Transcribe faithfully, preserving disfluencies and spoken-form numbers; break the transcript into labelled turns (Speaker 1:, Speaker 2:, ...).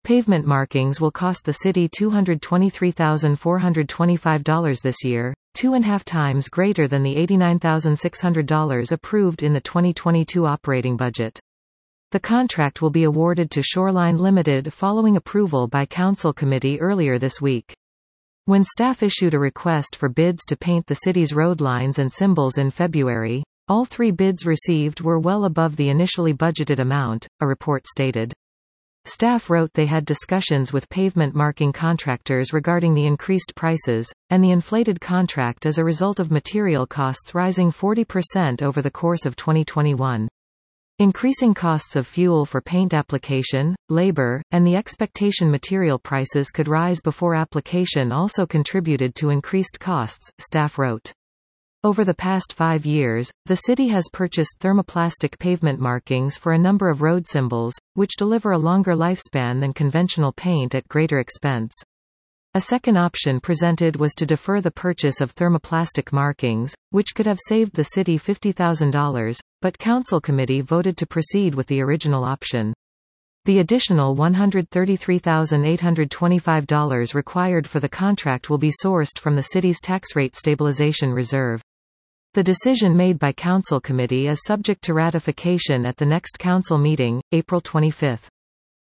Speaker 1: Pavement markings will cost the city two hundred twenty-three thousand four hundred twenty-five dollars this year, two and a half times greater than the eighty-nine thousand six hundred dollars approved in the twenty twenty-two operating budget. The contract will be awarded to Shoreline Limited following approval by Council Committee earlier this week. When staff issued a request for bids to paint the city's road lines and symbols in February, all three bids received were well above the initially budgeted amount, a report stated. Staff wrote they had discussions with pavement marking contractors regarding the increased prices, and the inflated contract as a result of material costs rising forty percent over the course of twenty twenty-one. Increasing costs of fuel for paint application, labor, and the expectation material prices could rise before application also contributed to increased costs, staff wrote. Over the past five years, the city has purchased thermoplastic pavement markings for a number of road symbols, which deliver a longer lifespan than conventional paint at greater expense. A second option presented was to defer the purchase of thermoplastic markings, which could have saved the city fifty thousand dollars, but Council Committee voted to proceed with the original option. The additional one hundred thirty-three thousand eight hundred twenty-five dollars required for the contract will be sourced from the city's tax rate stabilization reserve. The decision made by Council Committee is subject to ratification at the next council meeting, April twenty-fifth.